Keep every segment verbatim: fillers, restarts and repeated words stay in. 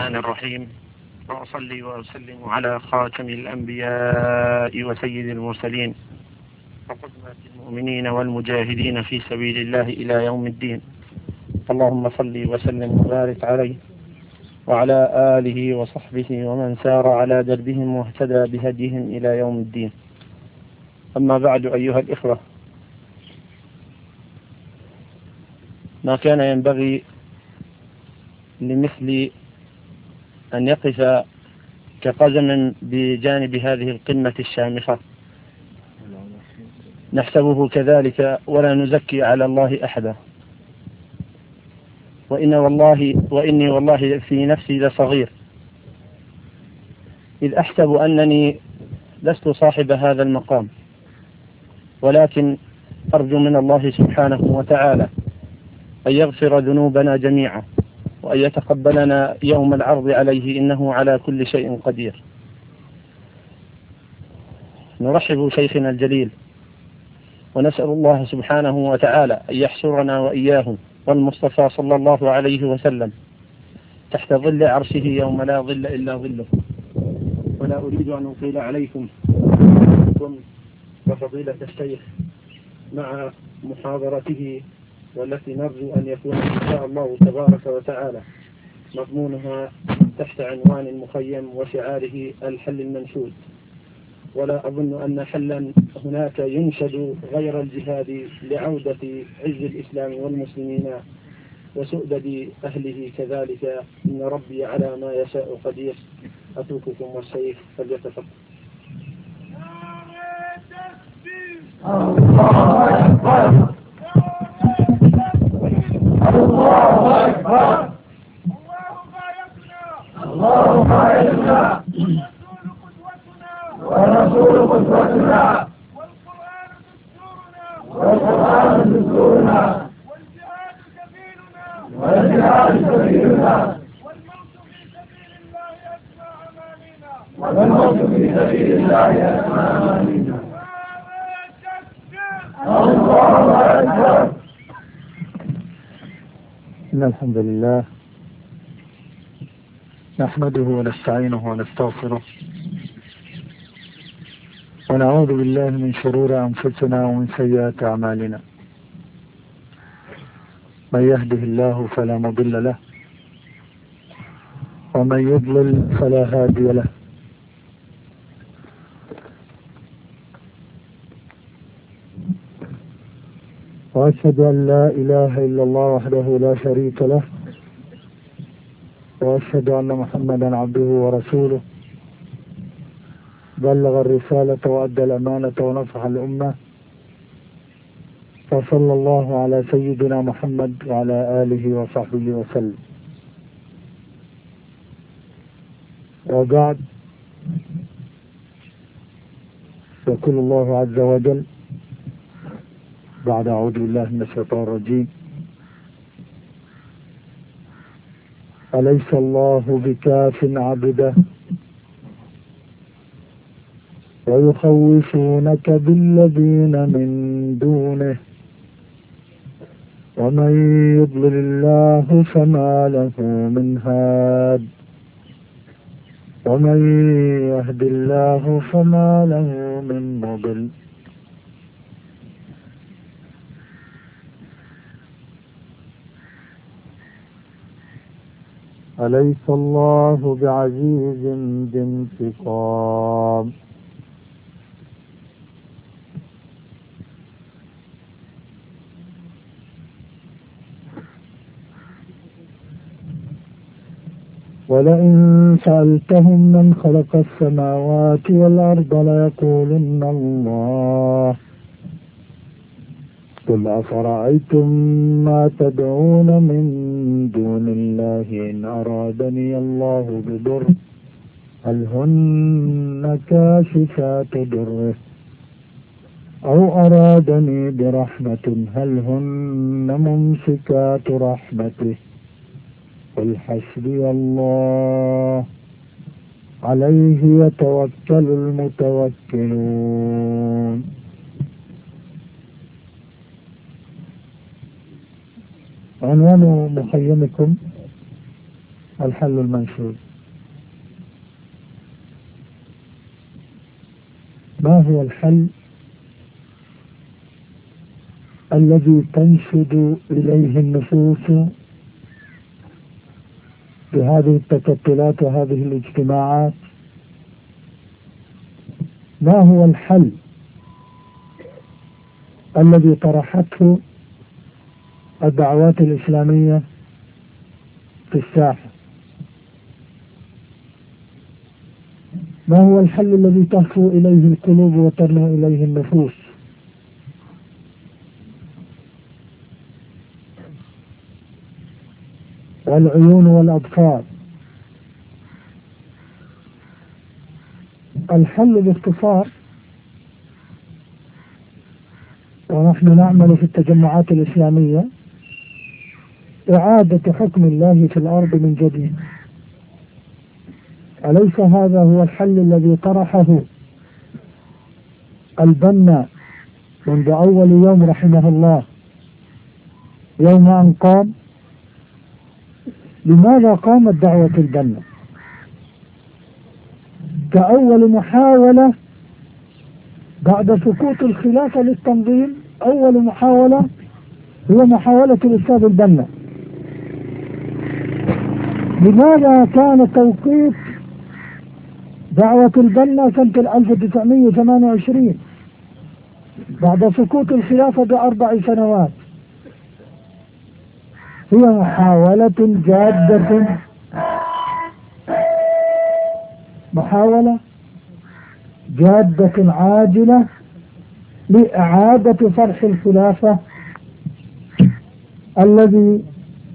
الرحمن الرحيم، وأصلي وأسلم على خاتم الأنبياء وسيد المرسلين وقدوة المؤمنين والمجاهدين في سبيل الله إلى يوم الدين. اللهم صل وسلم وبارك عليه وعلى آله وصحبه ومن سار على دربهم واهتدى بهديهم إلى يوم الدين. أما بعد، أيها الإخوة، ما كان ينبغي لمثل أن يقف كقزم بجانب هذه القمة الشامخة، نحسبه كذلك ولا نزكي على الله أحدا، وإن والله وإني والله في نفسي لصغير، إذ أحسب أنني لست صاحب هذا المقام، ولكن أرجو من الله سبحانه وتعالى أن يغفر ذنوبنا جميعا وأن يتقبلنا يوم العرض عليه، إنه على كل شيء قدير. نرحب شيخنا الجليل ونسأل الله سبحانه وتعالى أن يحشرنا وإياه والمصطفى صلى الله عليه وسلم تحت ظل عرشه يوم لا ظل إلا ظله. ولا أريد أن أطيل عليكم وفضيلة الشيخ مع محاضرته، والتي نرجو أن يكون إن شاء الله تبارك وتعالى مضمونها تحت عنوان مخيم وشعاره الحل المنشود. ولا أظن أن حلا هناك ينشد غير الجهاد لعودة عز الإسلام والمسلمين وسؤدد أهله كذلك، إن ربي على ما يشاء قدير. أتوككم والشيخ فليتفضل. الله أكبر الله أكبر الله خالقنا ورسول قدوتنا والقرآن دستورنا والجهاد سبيلنا والموت في سبيل الله أسمى أمانينا. الله أكبر. إن الحمد لله نحمده ونستعينه ونستغفره ونعوذ بالله من شرور أنفسنا ومن سيئات أعمالنا. من يهده الله فلا مضل له ومن يضلل فلا هادي له. وأشهد أن لا إله إلا الله وحده لا شريك له، وأشهد أن محمدا عبده ورسوله، بلغ الرسالة وأدى الأمانة ونصح الأمة، وصلى الله على سيدنا محمد وعلى آله وصحبه وسلم. وبعد، يقول الله عز وجل بعد أعوذ بالله من الشيطان الرجيم: أليس الله بكاف عبده ويخوفونك بالذين من دونه ومن يضلل الله فما له من هاد ومن يهد الله فما له من مضل. أليس الله بعزيز ذي انتقام. ولئن سألتهم من خلق السماوات والأرض ليقولن الله قل أفرأيتم ما تدعون من دون الله إن أرادني الله بضر هل هن كاشفات ضره أو أرادني برحمة هل هن ممسكات رحمته قل حسبي الله عليه يتوكل المتوكلون. عنوان مخيمكم الحل المنشود. ما هو الحل الذي تنشد إليه النفوس بهذه التكتلات وهذه الاجتماعات؟ ما هو الحل الذي طرحته الدعوات الإسلامية في الساحة؟ ما هو الحل الذي تهفو إليه القلوب وترنو إليه النفوس؟ والعيون والأبصار. الحل باختصار، ونحن نعمل في التجمعات الإسلامية، إعادة حكم الله في الأرض من جديد. أليس هذا هو الحل الذي طرحه البنا منذ أول يوم رحمه الله يوم أن قام؟ لماذا قامت دعوة البنا؟ كأول محاولة بعد سقوط الخلافة للتنظيم، أول محاولة هي محاولة الأستاذ البنا. لماذا كان توقيت دعوة البنا سنة ألف وتسعمئة وثمانية وعشرين بعد سقوط الخلافة بأربع سنوات؟ هي محاولة جادة، محاولة جادة عاجلة لإعادة صرح الخلافة الذي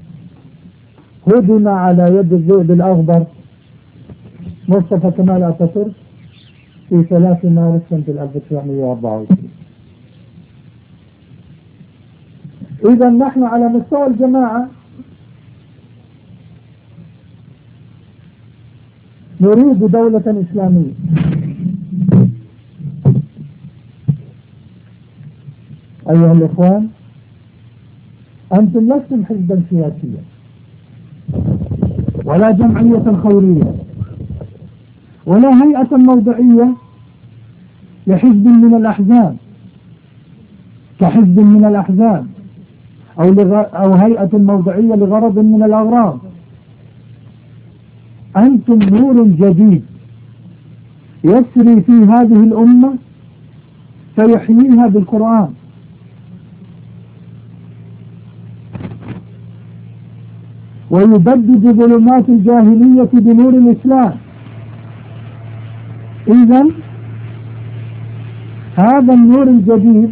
هدم على يد الذئب الأخضر مصطفى كمال أتاتورك في ثلاثة مارس سنة ألف وتسعمئة وأربعة وعشرين. إذا نحن على مستوى الجماعة نريد دولة إسلامية. أيها الإخوان، أنتم لستم حزبا سياسيا ولا جمعية خيرية ولا هيئة موضعية لحزب من الأحزاب كحزب من الأحزاب أو, أو هيئة موضعية لغرض من الأغراض. أنتم نور جديد يسري في هذه الأمة فيحييها بالقرآن. ويبدد ظلمات الجاهلية بنور الإسلام. إذن هذا النور الجديد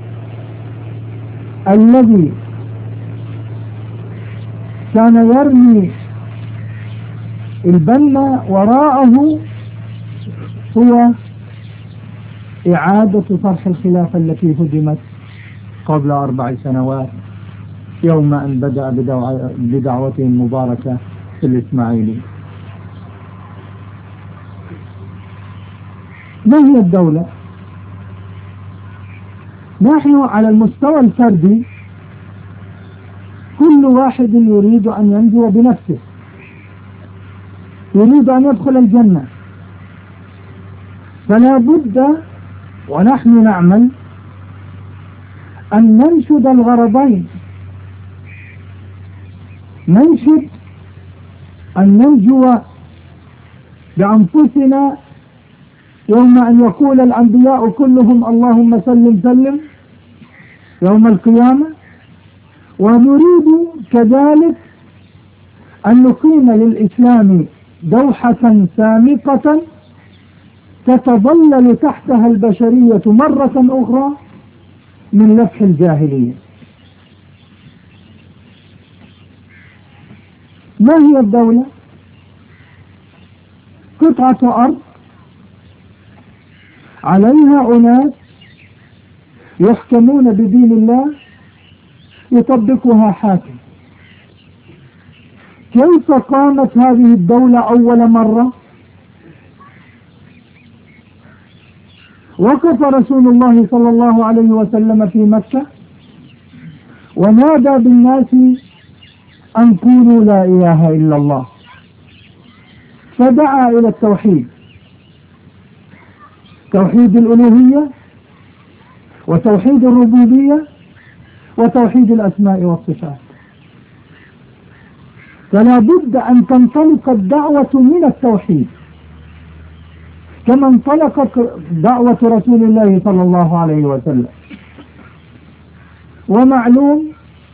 الذي كان يرمي البنا وراءه هو إعادة طرح الخلافة التي هدمت قبل أربع سنوات يوم أن بدأ بدعوته المباركة في الإسماعيلي. ما هي الدولة؟ نحن على المستوى الفردي كل واحد يريد أن ينجو بنفسه، يريد أن يدخل الجنة، فلا بد ونحن نعمل أن ننشد الغرضين. ننشد أن ننجو بأنفسنا يوم أن يقول الأنبياء كلهم اللهم سلم سلم يوم القيامة، ونريد كذلك أن نقيم للإسلام دوحة سامقة تتظلل تحتها البشرية مرة أخرى من لفح الجاهلية. ما هي الدولة؟ قطعة أرض عليها أناس يحكمون بدين الله يطبقها حاكم. كيف قامت هذه الدولة أول مرة؟ وقف رسول الله صلى الله عليه وسلم في مكة ونادى بالناس أن قولوا لا إله إلا الله. فدعا إلى التوحيد، توحيد الألوهية وتوحيد الربوبية وتوحيد الأسماء والصفات. فلا بد أن تنطلق الدعوة من التوحيد كما انطلقت دعوة رسول الله صلى الله عليه وسلم. ومعلوم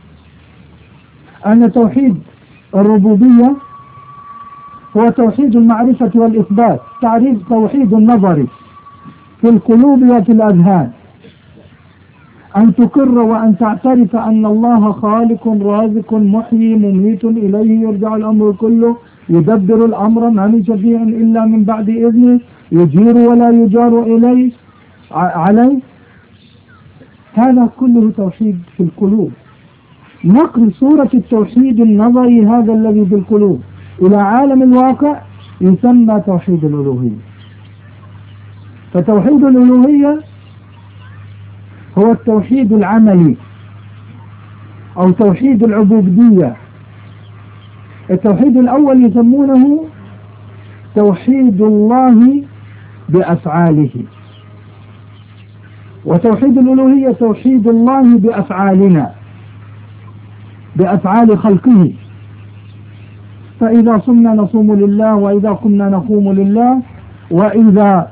أن توحيد الربوبية هو توحيد المعرفة والإثبات، تعريف توحيد النظري في القلوب وفي الأذهان، أن تقر وأن تعترف أن الله خالق رازق محيي مميت إليه يرجع الأمر كله، يدبر الأمر ما من شفيع إلا من بعد إذنه، يجير ولا يجار إليه عليه. هذا كله توحيد في القلوب. نقل صورة التوحيد النظري هذا الذي في القلوب إلى عالم الواقع يسمى توحيد الألوهية. فتوحيد الألوهية هو التوحيد العملي أو توحيد العبودية. التوحيد الأول يسمونه توحيد الله بأفعاله، وتوحيد الألوهية توحيد الله بأفعالنا، بأفعال خلقه. فإذا صمنا نصوم لله، وإذا قمنا نقوم لله، وإذا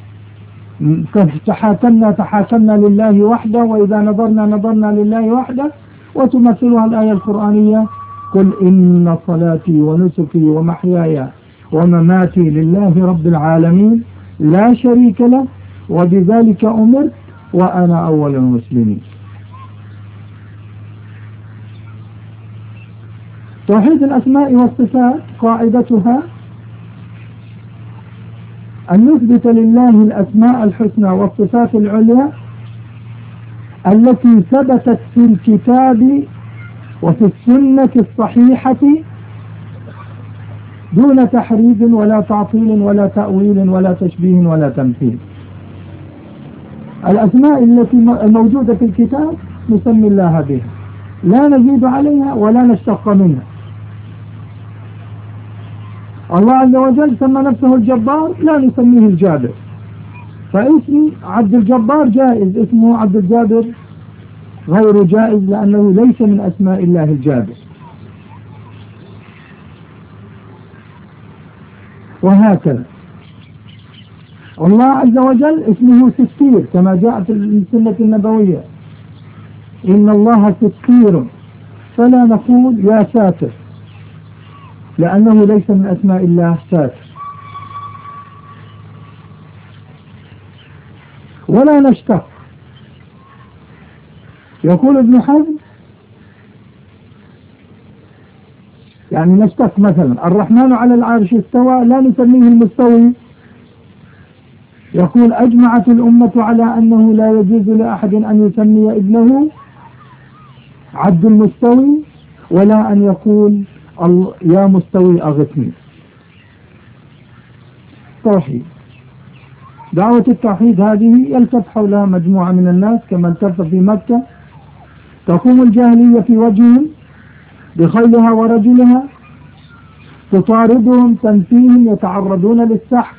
تحاكمنا تحاكمنا لله وحده، وإذا نظرنا نظرنا لله وحده. وتمثلها الآية القرآنية: قل إن صلاتي ونسكي ومحياي ومماتي لله رب العالمين لا شريك له وبذلك أمرت وأنا أول المسلمين. توحيد الأسماء والصفات قاعدتها أن نثبت لله الأسماء الحسنى والصفات العليا التي ثبتت في الكتاب وفي السنة الصحيحة دون تحريف ولا تعطيل ولا تأويل ولا تشبيه ولا تمثيل. الأسماء التي الموجودة في الكتاب نسمي الله بها، لا نزيد عليها ولا نشتق منها. الله عز وجل سمى نفسه الجبار، لا نسميه الجابر، فاسم عبد الجبار جائز، اسمه عبد الجابر غير جائز لأنه ليس من أسماء الله الجابر. وهكذا الله عز وجل اسمه ستير كما جاء في السنة النبوية: إن الله ستير، فلا نقول يا ساتر لأنه ليس من أسماء الله ساتر. ولا نشتق. يقول ابن حزم يعني نشتق مثلا الرحمن على العرش استوى، لا نسميه المستوي. يقول أجمعت الأمة على أنه لا يجوز لأحد أن يسمي ابنه عبد المستوي، ولا أن يقول يا مستوي أغثني. توحيد. دعوة التوحيد هذه يلتف حولها مجموعة من الناس كما التف في مكة. تقوم الجاهلية في وجههم بخيلها ورجلها، تطاردهم، تنفيهم، يتعرضون للسحق،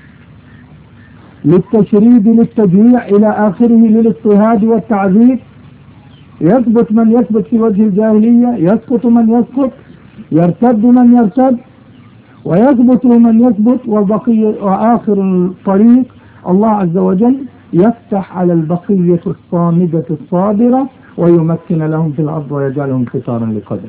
للتشريد، للتجويع إلى آخره، للاضطهاد والتعذيب. يثبت من يثبت في وجه الجاهلية، يسقط من يسقط، يرتد من يرتد، ويثبت من يثبت. وبقية وآخر الطريق الله عز وجل يفتح على البقية الصامدة الصابرة ويمكن لهم في الأرض ويجعلهم قطارا لقدر.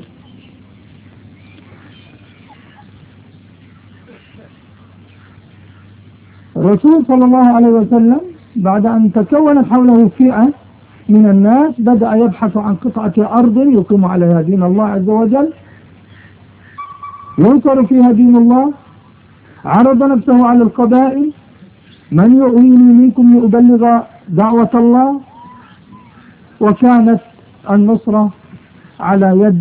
الرسول صلى الله عليه وسلم بعد أن تكونت حوله فئة من الناس بدأ يبحث عن قطعة أرض يقيم عليها دين الله عز وجل، ينصر فيها دين الله. عرض نفسه على القبائل: من يؤويني منكم لأبلغ دعوة الله. وكانت النصرة على يد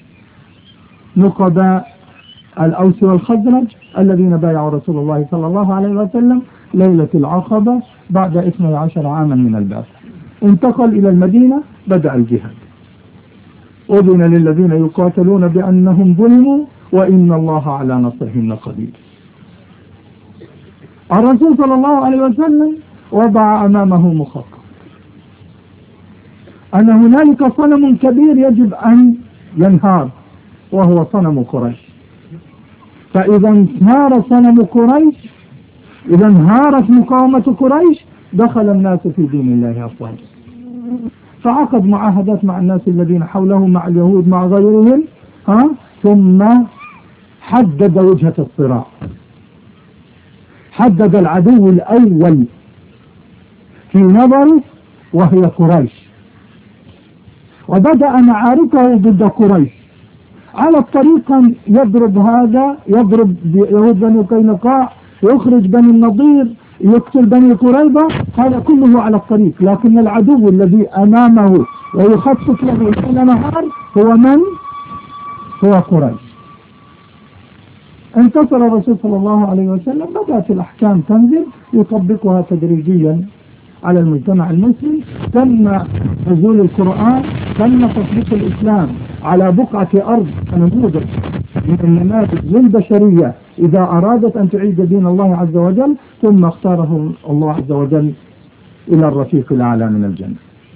نقباء الأوس والخزرج الذين بايعوا رسول الله صلى الله عليه وسلم ليلة العقبة بعد اثني عشر عاما من البعث. انتقل إلى المدينة، بدأ الجهاد. أذن للذين يقاتلون بأنهم ظلموا وإن الله على نصرهم لقدير. الرسول صلى الله عليه وسلم وضع أمامه مخطط أن هنالك صنم كبير يجب أن ينهار، وهو صنم قريش. فإذا انهار صنم قريش، إذا انهارت مقاومة قريش، دخل الناس في دين الله أفواجا. فعقد معاهدات مع الناس الذين حوله، مع اليهود، مع غيرهم، ها؟ ثم حدد وجهة الصراع، حدد العدو الأول في نظره وهي قريش، وبدأ معاركه ضد قريش. على الطريق يضرب هذا، يضرب يهود بني قينقاع، يخرج بني النضير، يقتل بني قريظة، هذا كله على الطريق. لكن العدو الذي أمامه ويخطط له ليل نهار هو من؟ هو قريش. انتصر الرسول صلى الله عليه وسلم، بدأت الأحكام تنزل، يطبقها تدريجيا على المجتمع المسلم. تم نزول القرآن، تم تطبيق الإسلام على بقعة أرض كنموذج من النماذج للبشرية إذا أرادت أن تعيد دين الله عز وجل، ثم اختاره الله عز وجل إلى الرفيق الأعلى من الجنة.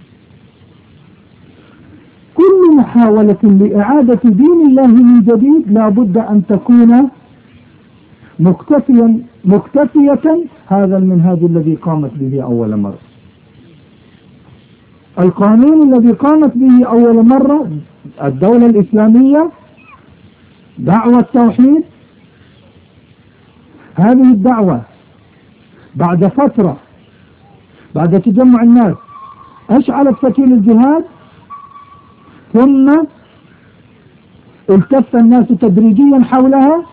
كل محاولة لإعادة دين الله من جديد لا بد أن تكون مكتفيا مكتفية هذا المنهاج الذي قامت به أول مرة. القانون الذي قامت به أول مرة الدولة الإسلامية، دعوة التوحيد. هذه الدعوة بعد فترة، بعد تجمع الناس، أشعلت فتيل الجهاد، ثم التف الناس تدريجيا حولها،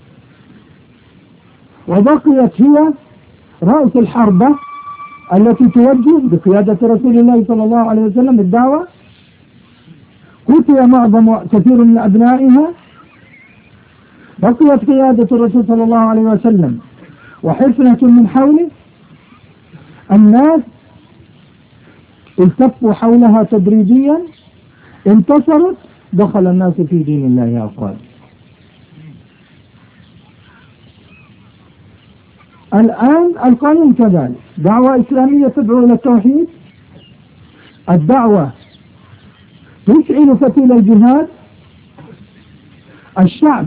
وبقيت هي رأس الحربة التي توجه بقيادة رسول الله صلى الله عليه وسلم الدعوة. قتل معظم كثير من أبنائها، بقيت قيادة الرسول صلى الله عليه وسلم وحفنة من حوله. الناس التفوا حولها تدريجيا، انتصرت، دخل الناس في دين الله أفواجا. الآن القانون كذلك، دعوة إسلامية تدعو إلى التوحيد، الدعوة تشعل فتيل الجهاد، الشعب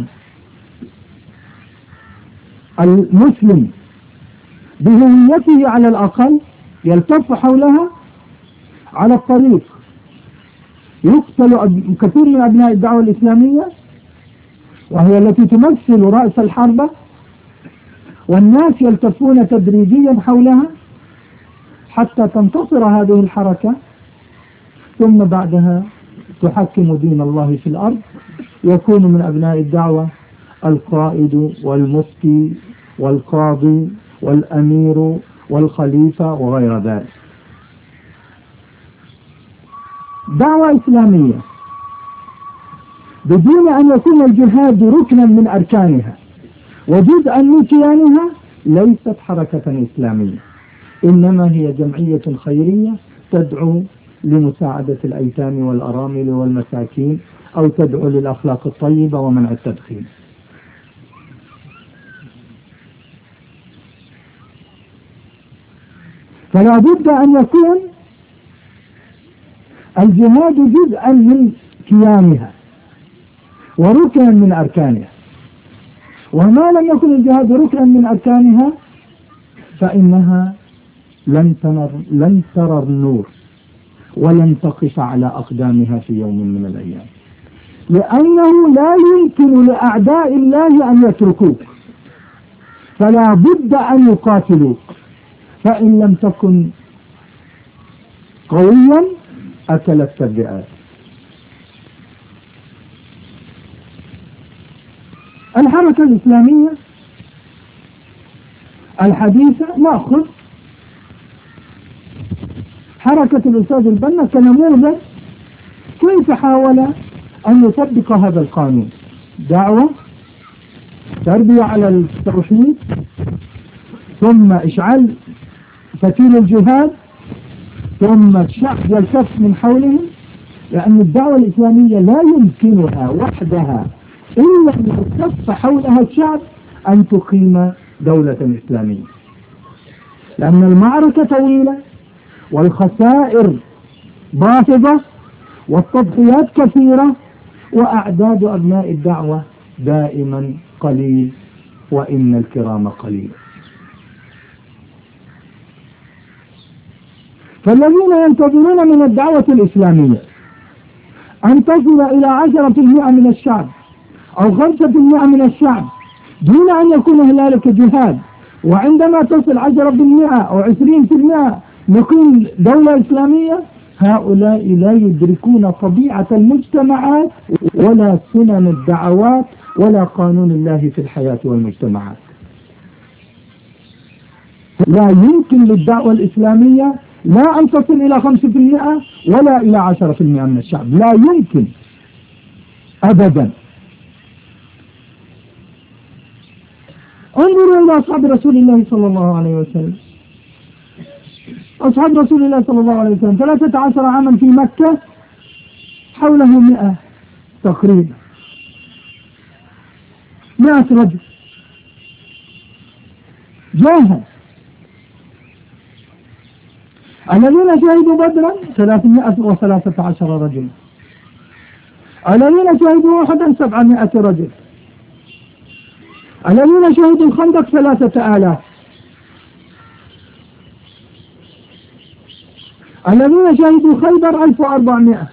المسلم بهويته على الأقل يلتف حولها. على الطريق يقتل كثير من أبناء الدعوة الإسلامية، وهي التي تمثل رأس الحربة، والناس يلتفون تدريجيا حولها حتى تنتصر هذه الحركة، ثم بعدها تحكم دين الله في الأرض. يكون من أبناء الدعوة القائد والمفتي والقاضي والأمير والخليفة وغير ذلك. دعوة إسلامية بدون أن يكون الجهاد ركنا من أركانها وجزءا من كيانها ليست حركة إسلامية، إنما هي جمعية خيرية تدعو لمساعدة الأيتام والأرامل والمساكين، أو تدعو للأخلاق الطيبة ومنع التدخين. فلا بد أن يكون الجهاد جزءا من كيانها وركنا من أركانها، وما لم يكن الجهاد ركنا من أركانها فإنها لن تنر لن ترى النور ولن تقف على أقدامها في يوم من الأيام، لأنه لا يمكن لأعداء الله أن يتركوك، فلا بد أن يقاتلوك. فإن لم تكن قويا أكلت الذئاب. الحركة الإسلامية الحديثة، نأخذ حركة الأستاذ البنا كنموذج كيف حاول أن يطبق هذا القانون. دعوة، تربية على التوحيد، ثم إشعال فتيل الجهاد، ثم الشعب يلتف من حولهم، لأن الدعوة الإسلامية لا يمكنها وحدها إلا أن يلتف حولها الشعب أن تقيم دولة إسلامية. لأن المعركة طويلة والخسائر باهظة والتضحيات كثيرة وأعداد أبناء الدعوة دائما قليل وإن الكرام قليل. فالذين ينتظرون من الدعوة الإسلامية أن تصل إلى عشرة بالمئة من الشعب أو خمسة بالمئة من الشعب دون أن يكون هنالك جهاد، وعندما تصل عشرة بالمئة أو عشرين بالمئة نكون دولة إسلامية، هؤلاء لا يدركون طبيعة المجتمعات ولا سنن الدعوات ولا قانون الله في الحياة والمجتمعات. لا يمكن للدعوة الإسلامية لا أن تصل إلى خمسة بالمئة ولا إلى عشرة بالمئة من الشعب، لا يمكن أبدا. انظروا إلى أصحاب رسول الله صلى الله عليه وسلم. أصحاب رسول الله صلى الله عليه وسلم ثلاثة عشر عاما في مكة، حوله مئة تقريبا، مئة رجل جاهز. الذين شهدوا بدرا ثلاثمائة وثلاثة عشر رجل، الذين شهدوا أحدا سبعمائة رجل، الذين شهدوا الخندق ثلاثة آلاف، الذين شهدوا خيبر ألف وأربعمائة،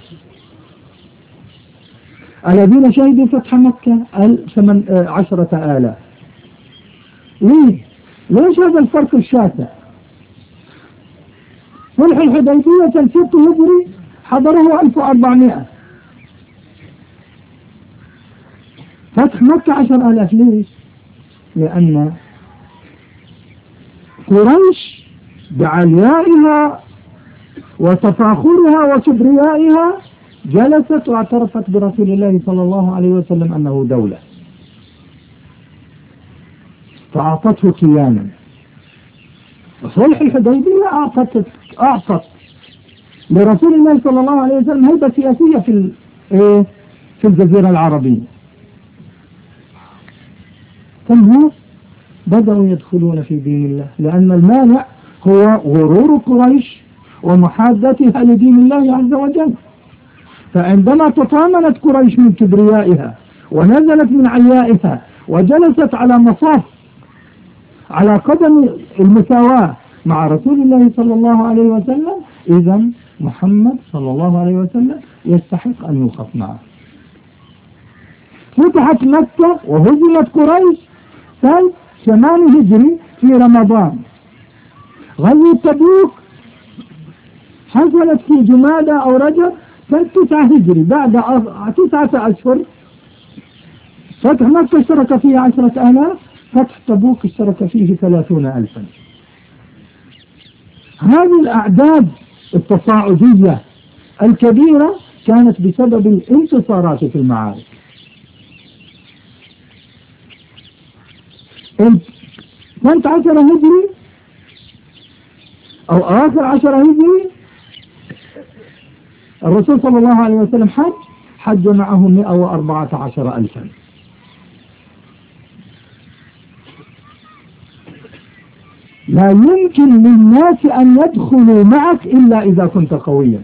الذين شهدوا فتح مكة عشرة آلاف. ليه؟ ليش هذا الفرق الشاسع؟ صلح الحديبية الست هجري حضره ألف وأربعمائة، فتح مكة عشر آلاف. ليش؟ لأن قريش بعليائها وتفاخرها وكبريائها جلست واعترفت برسول الله صلى الله عليه وسلم أنه دولة، فأعطته كيانا. وصلح الحديبية أعطت أعطت لرسول الله صلى الله عليه وسلم هيبة سياسية في في الجزيرة العربية. ثم بدأوا يدخلون في دين الله، لأن المانع هو غرور قريش ومحادتها لدين الله عز وجل. فعندما تطامنت قريش من كبريائها ونزلت من عليائها وجلست على مصاف على قدم المساواة مع رسول الله صلى الله عليه وسلم، إذا محمد صلى الله عليه وسلم يستحق أن يوقف معه. فتحت مكة وهزمت قريش سنة ثمان هجري في رمضان. غزوة تبوك حصلت في جمادى أو رجب سنة تسعة هجري، بعد تسعة أشهر. فتح مكة اشترك فيه عشرة آلاف، فتح تبوك اشترك فيه ثلاثون ألفا. هذه الأعداد التصاعدية الكبيرة كانت بسبب الانتصارات في المعارك. سنة عشر هجري أو آخر عشر هجري الرسول صلى الله عليه وسلم حج حج معه مئة وأربعة عشر ألفا. لا يمكن للناس أن يدخلوا معك إلا إذا كنت قويا.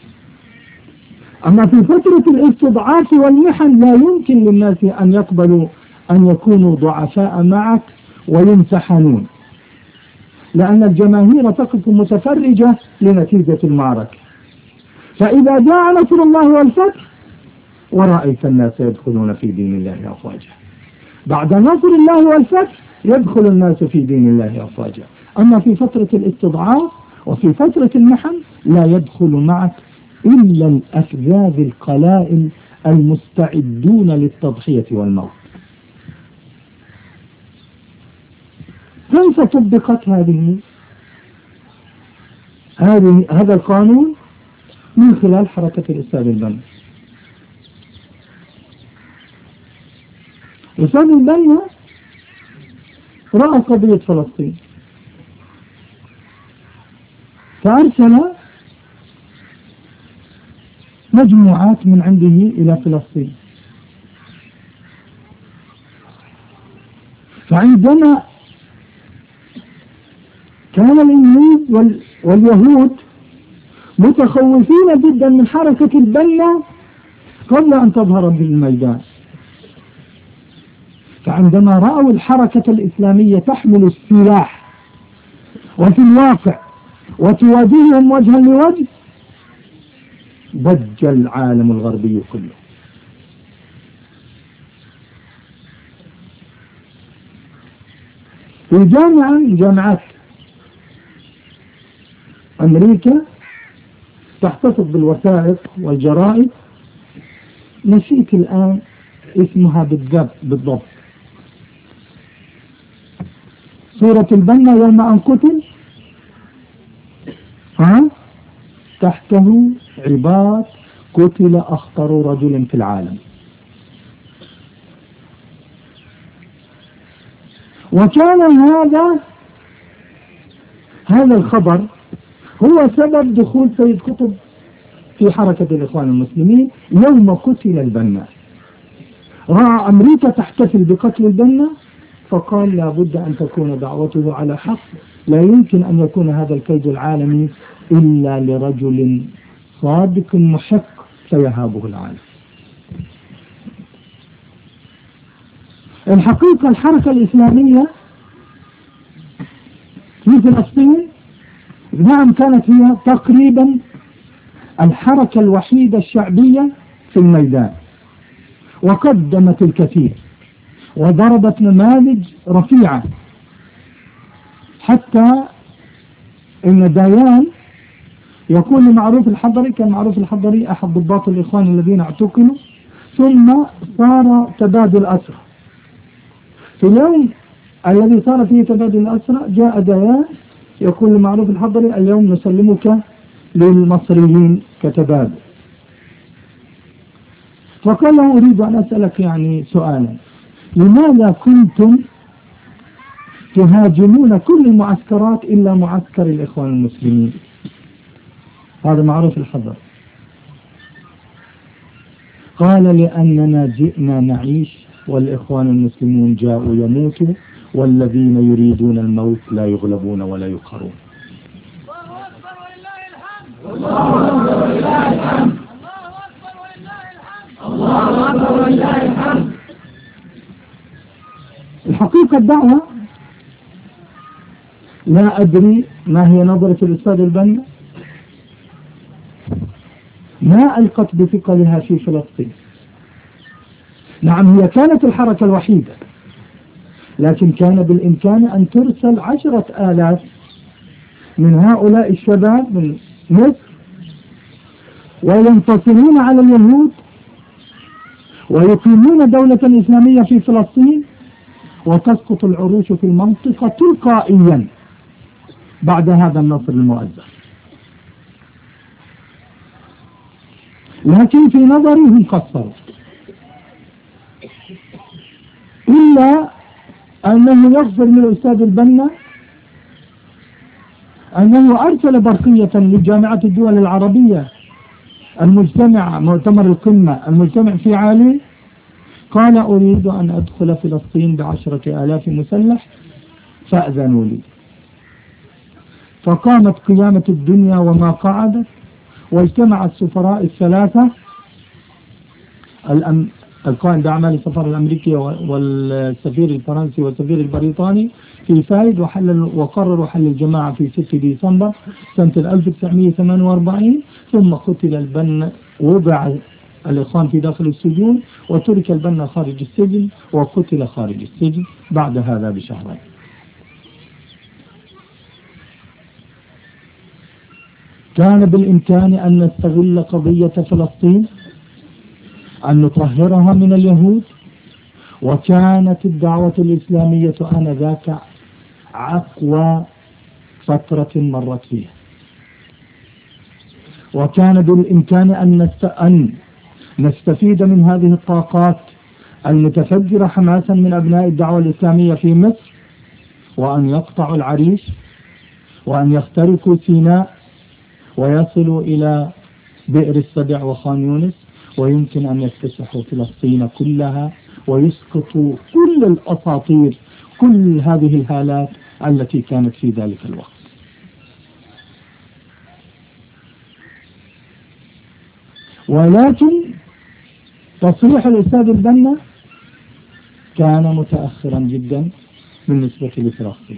أما في فترة الاستضعاف والمحن لا يمكن للناس أن يقبلوا أن يكونوا ضعفاء معك ويمتحنون، لأن الجماهير تقف متفرجة لنتيجة المعركة. فإذا جاء نصر الله والفتح ورأيت الناس يدخلون في دين الله أفواجا، بعد نصر الله والفتح يدخل الناس في دين الله أفواجا. أما في فترة الاستضعاف وفي فترة المحن لا يدخل معك إلا الأفذاذ القلائل المستعدون للتضحية والموت. كيف طبقت هذه هذه هذا القانون؟ من خلال حركة الأستاذ البنا. الأستاذ البنا رأى قضية فلسطين فأرسل مجموعات من عنده إلى فلسطين. فعندما كان الإنجليز واليهود متخوفين جدا من حركة البنا قبل أن تظهر بالميدان، فعندما رأوا الحركة الإسلامية تحمل السلاح وفي الواقع وتواجههم وجها لوجه ضج العالم الغربي كله. في جامعة من جامعات أمريكا تحتفظ بالوثائق والجرائد، نسيت الآن اسمها بالضبط بالضبط صورة البنا يوم أن قتل، ها تحته عبارة قتل أخطر رجل في العالم. وكان هذا هذا الخبر هو سبب دخول سيد قطب في حركة الإخوان المسلمين يوم قتل البنا. رأى أمريكا تحتفل بقتل البنا فقال لا بد أن تكون دعوته على حق، لا يمكن أن يكون هذا الكيد العالمي إلا لرجل صادق محق سيهابه العالم. الحقيقة الحركة الإسلامية في فلسطين نعم كانت هي تقريبا الحركة الوحيدة الشعبية في الميدان، وقدمت الكثير وضربت نماذج رفيعة، حتى إن ديان يقول لمعروف الحضري، كان معروف الحضري أحد ضباط الإخوان الذين اعتقلوا ثم صار تبادل أسرى. في اليوم الذي صار فيه تبادل الأسرى جاء ديان يقول لمعروف الحضري اليوم نسلمك للمصريين كتبادل. فقال له أريد أن أسألك يعني سؤالا، لماذا كنتم تهاجمون كل المعسكرات إلا معسكر الإخوان المسلمين؟ هذا معروف الحضر. قال لأننا جئنا نعيش والإخوان المسلمون جاءوا يموتوا، والذين يريدون الموت لا يغلبون ولا يقهرون. الله أكبر ولله الحمد. الله أكبر ولله الحمد. الله أكبر ولله الحمد. الحقيقة الدعوة لا أدري ما هي نظرة الأستاذ البنا، ما ألقت بثقلها في فلسطين. نعم هي كانت الحركة الوحيدة، لكن كان بالإمكان أن ترسل عشرة آلاف من هؤلاء الشباب من مصر وينتصرون على اليهود ويقيمون دولة إسلامية في فلسطين، وتسقط العروش في المنطقة تلقائيا بعد هذا النصر المؤزر. لكن في نظري هم قصروا، إلا أنه يخبر من الأستاذ البنا أنه أرسل برقية لجامعة الدول العربية المجتمع مؤتمر القمة المجتمع في عالي، قال أريد أن أدخل فلسطين بعشرة آلاف مسلح فأذنوا لي. فقامت قيامة الدنيا وما قعدت، واجتمع السفراء الثلاثة الأم... القائم بأعمال السفارة الأمريكية والسفير الفرنسي والسفير البريطاني في فايد، وحل وقرروا حل الجماعة في ستة ديسمبر سنة ألف وتسعمئة وثمانية وأربعين. ثم قتل البنا، وضع الإخوان في داخل السجون، وترك البنا خارج السجن وقتل خارج السجن بعد هذا بشهرين. كان بالإمكان أن نستغل قضية فلسطين أن نطهرها من اليهود، وكانت الدعوة الإسلامية آنذاك أقوى فترة مرت فيها، وكان بالإمكان أن, نست... أن نستفيد من هذه الطاقات المتفجرة حماسا من أبناء الدعوة الإسلامية في مصر، وأن يقطعوا العريش وأن يخترقوا سيناء ويصلوا إلى بئر السبع وخان يونس، ويمكن أن يكتسحوا فلسطين كلها ويسقطوا كل الأساطير، كل هذه الهالات التي كانت في ذلك الوقت. ولكن تصريح الأستاذ البنا كان متأخرا جدا بالنسبة لفلسطين،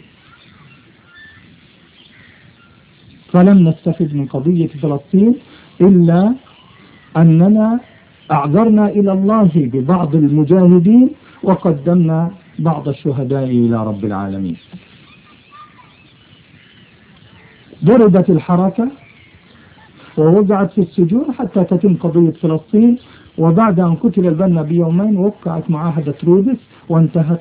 فلم نستفد من قضية فلسطين إلا أننا أعذرنا إلى الله ببعض المجاهدين وقدمنا بعض الشهداء إلى رب العالمين. ضربت الحركة ووضعت في السجون حتى تتم قضية فلسطين، وبعد أن قتل البنا بيومين وقعت معاهدة رودس وانتهت،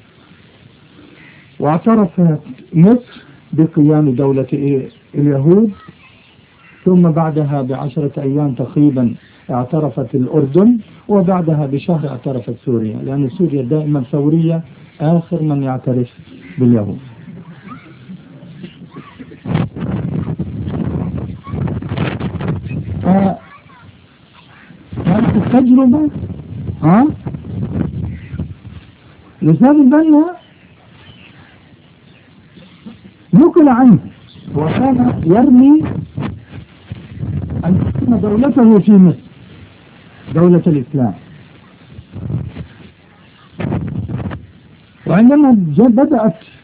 واعترفت مصر بقيام دولة اليهود، ثم بعدها بعشرة أيام تقريبا اعترفت الأردن، وبعدها بشهر اعترفت سوريا، لأن سوريا دائما ثورية آخر من يعترف باليهود. كانت التجربة ها الأستاذ البنا نقل عنه وكان يرمي أن تكون دولته في مصر دولة الإسلام، وعندما بدأت